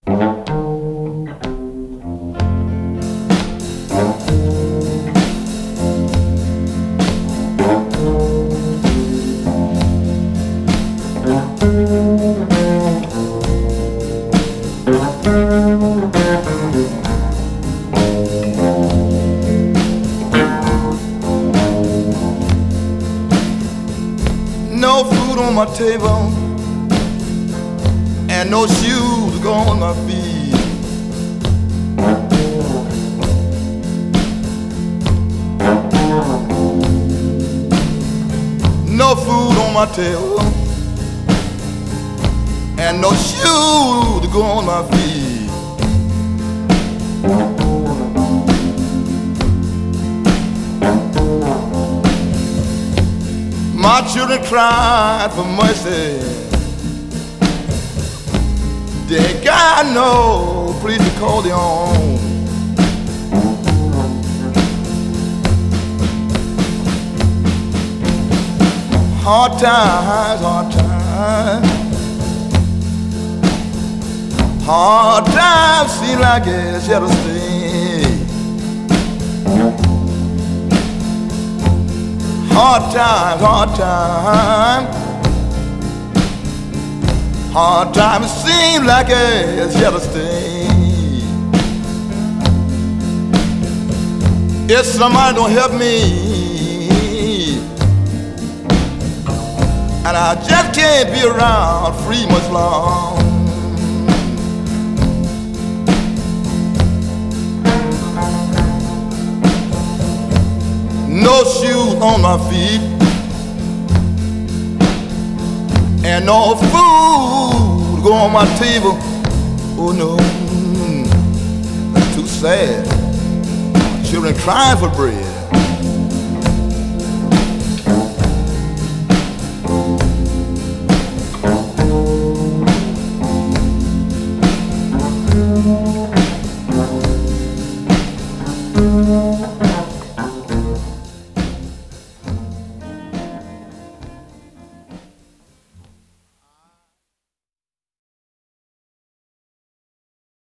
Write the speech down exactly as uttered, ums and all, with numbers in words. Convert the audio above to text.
No food on my table and no shoes to go on my feet. No food on my table and no shoes to go on my feet. My children cried for mercy. They ain't got no place to call their own. Hard times, hard times. Hard times seem like it's here to stay. Hard times, hard times. Hard times seem like it's here to stay. If somebody don't help me, and I just can't be around free much long. No shoes on my feet and no food to go on my table. Oh no, that's too sad. Children crying for bread.